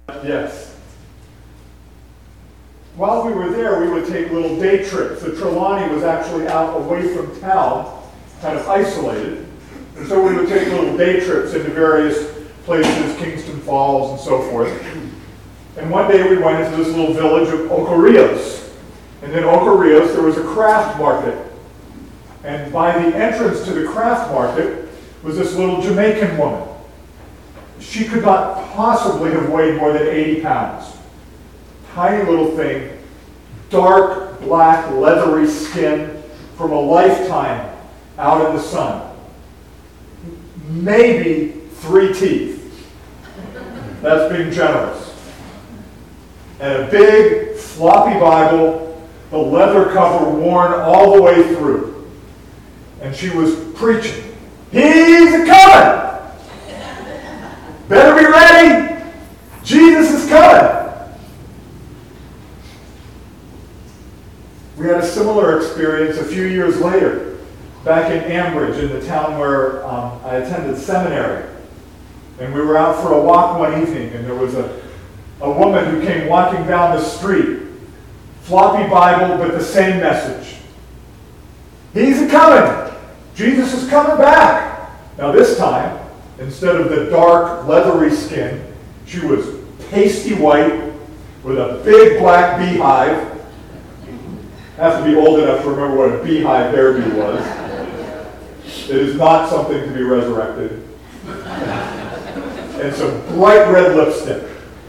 Yes. While we were there, we would take little day trips. The Trelawney was actually out away from town, kind of isolated. And so we would take little day trips into various places, Kingston Falls and so forth. And one day we went into this little village of Ocorios. And in Ocorios there was a craft market. And by the entrance to the craft market was this little Jamaican woman. She could not possibly have weighed more than 80 pounds. Tiny little thing, dark, black, leathery skin from a lifetime out in the sun. Maybe 3 teeth. That's being generous. And a big, floppy Bible, the leather cover worn all the way through. And she was preaching. He's a-coming! Better be ready! Jesus is coming! We had a similar experience a few years later, back in Ambridge, in the town where I attended seminary. And we were out for a walk one evening, and there was a woman who came walking down the street, floppy Bible, but the same message. He's a-coming! Jesus is coming back! Now this time, instead of the dark, leathery skin, she was pasty white with a big black beehive. I have to be old enough to remember what a beehive hairdo was. It is not something to be resurrected. And some bright red lipstick.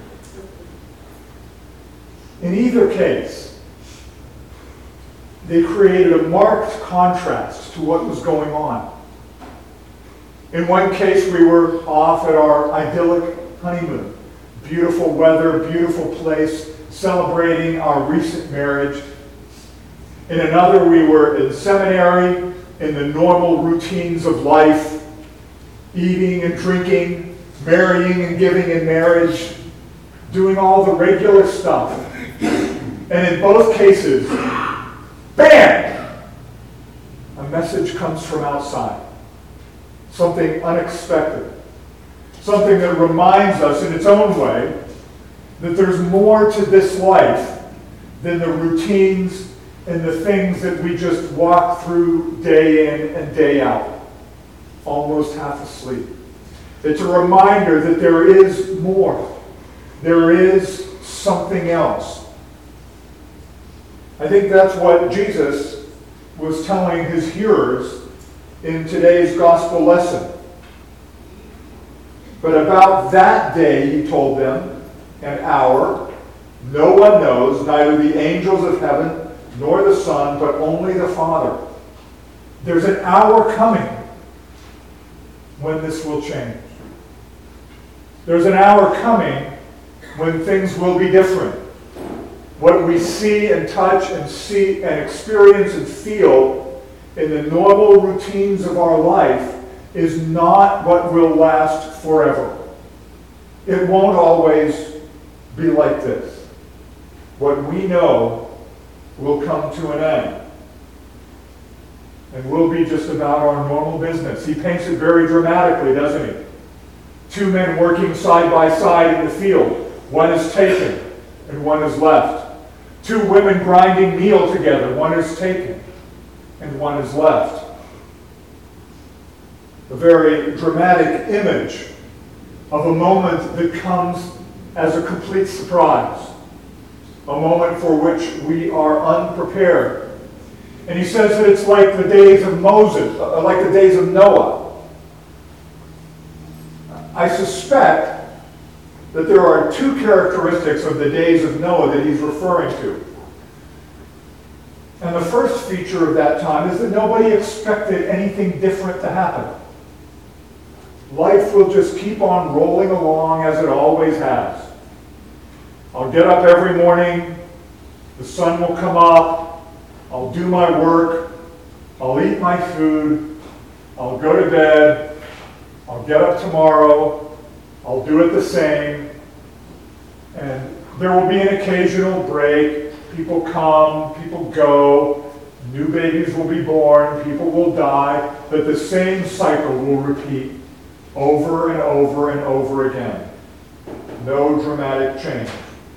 In either case, they created a marked contrast to what was going on. In one case, we were off at our idyllic honeymoon. Beautiful weather, beautiful place, celebrating our recent marriage. In another, we were in seminary, in the normal routines of life, eating and drinking, marrying and giving in marriage, doing all the regular stuff. And in both cases, bam! A message comes from outside. Something unexpected. Something that reminds us in its own way that there's more to this life than the routines and the things that we just walk through day in and day out, almost half asleep. It's a reminder that there is more. There is something else. I think that's what Jesus was telling his hearers in today's gospel lesson. But about that day, he told them, an hour, no one knows, neither the angels of heaven nor the Son, but only the Father. There's an hour coming when this will change. There's an hour coming when things will be different. What we see and touch and see and experience and feel in the normal routines of our life is not what will last forever. It won't always be like this. What we know will come to an end. And we'll be just about our normal business. He paints it very dramatically, doesn't he? 2 men working side by side in the field. One is taken and one is left. 2 women grinding meal together. One is taken and one is left. A very dramatic image of a moment that comes as a complete surprise. A moment for which we are unprepared. And he says that it's like the days of Moses, like the days of Noah. I suspect that there are 2 characteristics of the days of Noah that he's referring to. And the first feature of that time is that nobody expected anything different to happen. Life will just keep on rolling along as it always has. I'll get up every morning, the sun will come up, I'll do my work, I'll eat my food, I'll go to bed, I'll get up tomorrow, I'll do it the same, and there will be an occasional break. People come, people go, new babies will be born, people will die, but the same cycle will repeat over and over and over again. No dramatic change.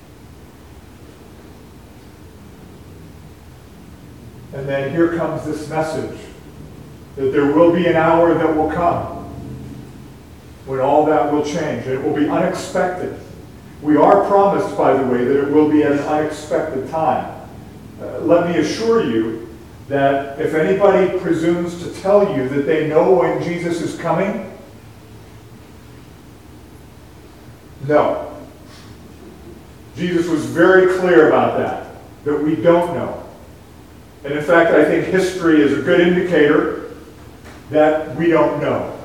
And then here comes this message that there will be an hour that will come when all that will change. And it will be unexpected. We are promised, by the way, that it will be at an unexpected time. Let me assure you that if anybody presumes to tell you that they know when Jesus is coming, no. Jesus was very clear about that we don't know. And in fact, I think history is a good indicator that we don't know.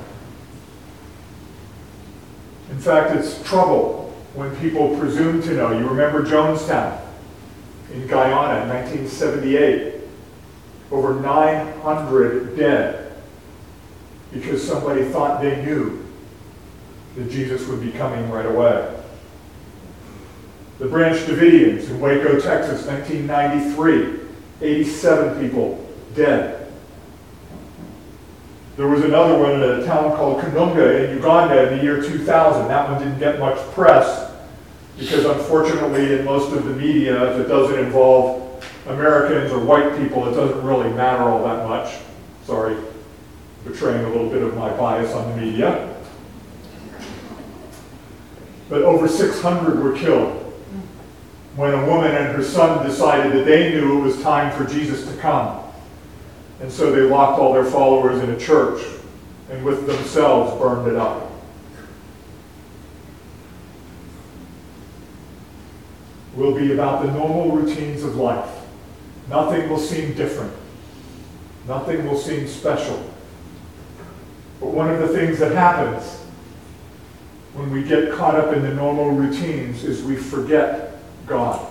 In fact, it's trouble when people presume to know. You remember Jonestown in Guyana in 1978. Over 900 dead because somebody thought they knew that Jesus would be coming right away. The Branch Davidians in Waco, Texas, 1993. 87 people dead. There was another one in a town called Kanunga in Uganda in the year 2000. That one didn't get much press because unfortunately in most of the media, if it doesn't involve Americans or white people, it doesn't really matter all that much. Sorry, betraying a little bit of my bias on the media. But over 600 were killed when a woman and her son decided that they knew it was time for Jesus to come. And so they locked all their followers in a church and with themselves burned it up. Will be about the normal routines of life. Nothing will seem different. Nothing will seem special. But one of the things that happens when we get caught up in the normal routines is we forget God.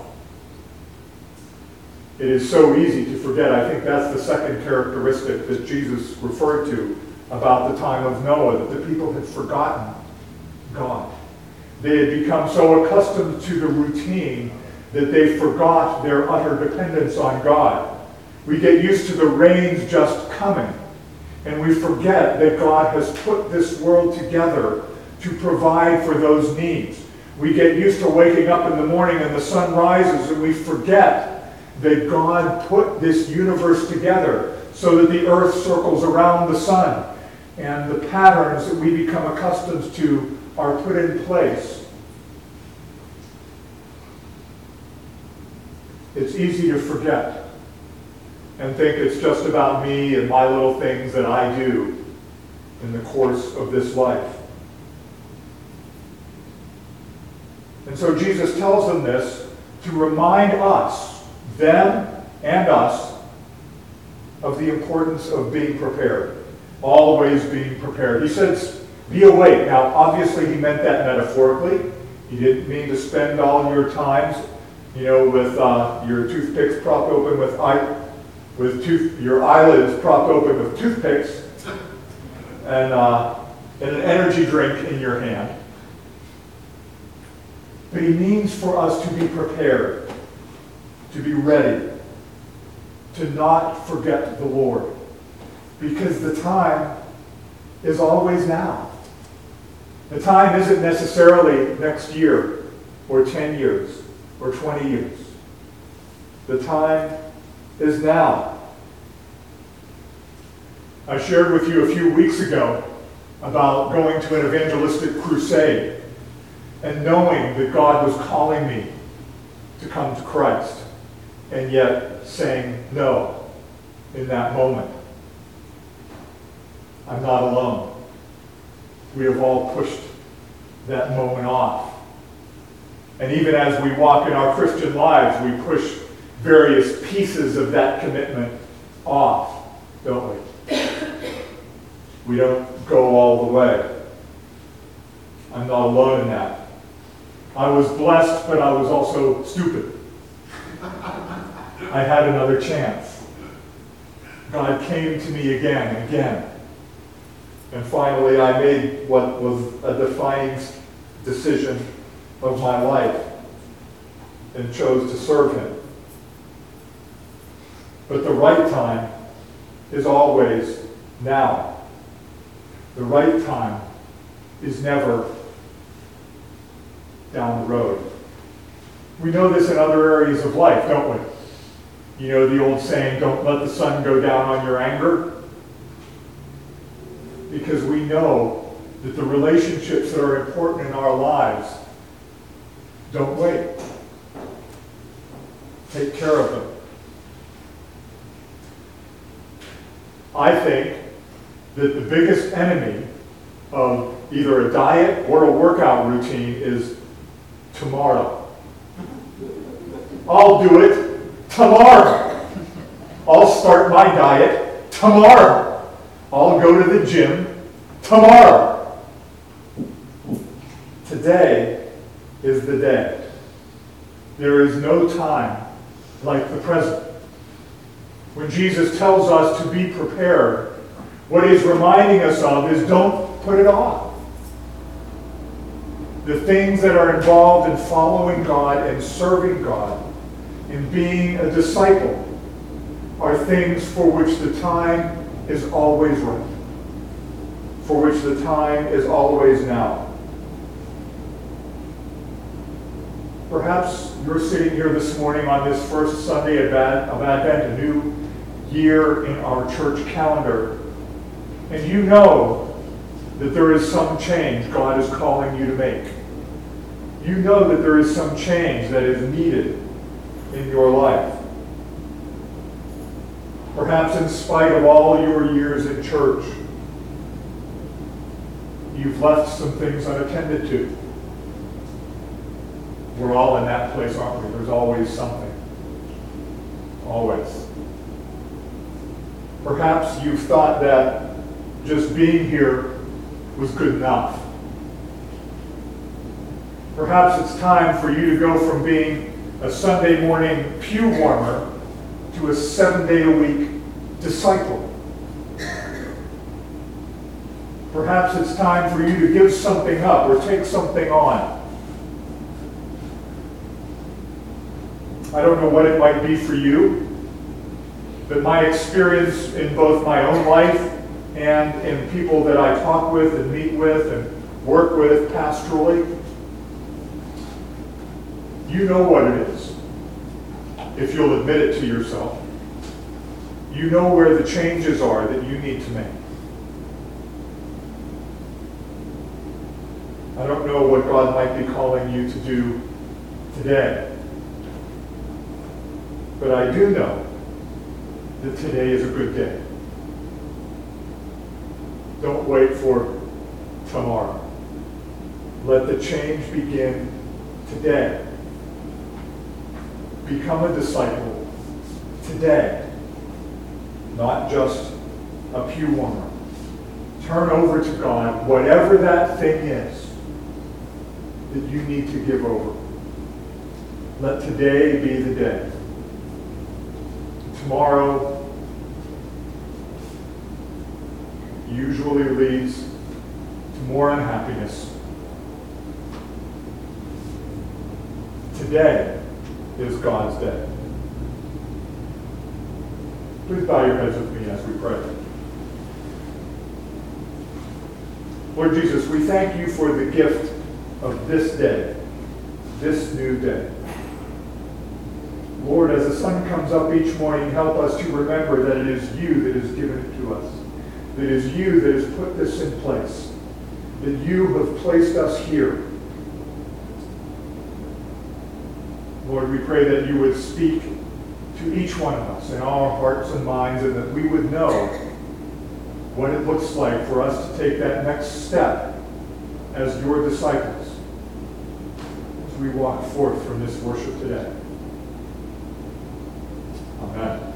It is so easy to forget. I think that's the second characteristic that Jesus referred to about the time of Noah, that the people had forgotten God. They had become so accustomed to the routine that they forgot their utter dependence on God. We get used to the rains just coming, and we forget that God has put this world together to provide for those needs. We get used to waking up in the morning and the sun rises, and we forget that God put this universe together so that the earth circles around the sun, and the patterns that we become accustomed to are put in place. It's easy to forget and think it's just about me and my little things that I do in the course of this life. And so Jesus tells them this to remind us, them and us, of the importance of being prepared. Always being prepared. He says, be awake. Now, obviously, he meant that metaphorically. He didn't mean to spend all your times, with your toothpicks propped open your eyelids propped open with toothpicks and an energy drink in your hand. But he means for us to be prepared, to be ready, to not forget the Lord. Because the time is always now. The time isn't necessarily next year, or 10 years, or 20 years. The time is now. I shared with you a few weeks ago about going to an evangelistic crusade and knowing that God was calling me to come to Christ, and yet saying no in that moment. I'm not alone. We have all pushed that moment off. And even as we walk in our Christian lives, we push various pieces of that commitment off, don't we? We don't go all the way. I'm not alone in that. I was blessed, but I was also stupid. I had another chance. God came to me again and again. And finally, I made what was a defining decision of my life and chose to serve him. But the right time is always now. The right time is never down the road. We know this in other areas of life, don't we? You know the old saying, don't let the sun go down on your anger? Because we know that the relationships that are important in our lives don't wait. Take care of them. I think that the biggest enemy of either a diet or a workout routine is tomorrow. I'll do it tomorrow. I'll start my diet tomorrow. I'll go to the gym tomorrow. Today is the day. There is no time like the present. When Jesus tells us to be prepared, what he's reminding us of is don't put it off. The things that are involved in following God and serving God, in being a disciple, are things for which the time is always right, for which the time is always now. Perhaps you're sitting here this morning on this first Sunday of Advent, a new year in our church calendar, and you know that there is some change God is calling you to make. You know that there is some change that is needed in your life. Perhaps in spite of all your years in church, you've left some things unattended to. We're all in that place, aren't we? There's always something. Always. Perhaps you've thought that just being here was good enough. Perhaps it's time for you to go from being a Sunday morning pew warmer to a 7-day-a-week disciple. Perhaps it's time for you to give something up or take something on. I don't know what it might be for you, but my experience in both my own life and in people that I talk with and meet with and work with pastorally, you know what it is, if you'll admit it to yourself. You know where the changes are that you need to make. I don't know what God might be calling you to do today, but I do know that today is a good day. Don't wait for tomorrow. Let the change begin today. Become a disciple today, not just a pew warmer. Turn over to God whatever that thing is that you need to give over. Let today be the day. Tomorrow usually leads to more unhappiness. Today is God's day. Please bow your heads with me as we pray. Lord Jesus, we thank you for the gift of this day, this new day. Lord, as the sun comes up each morning, help us to remember that it is you that has given it to us. That it is you that has put this in place. That you have placed us here. Lord, we pray that you would speak to each one of us in our hearts and minds, and that we would know what it looks like for us to take that next step as your disciples as we walk forth from this worship today. Amen.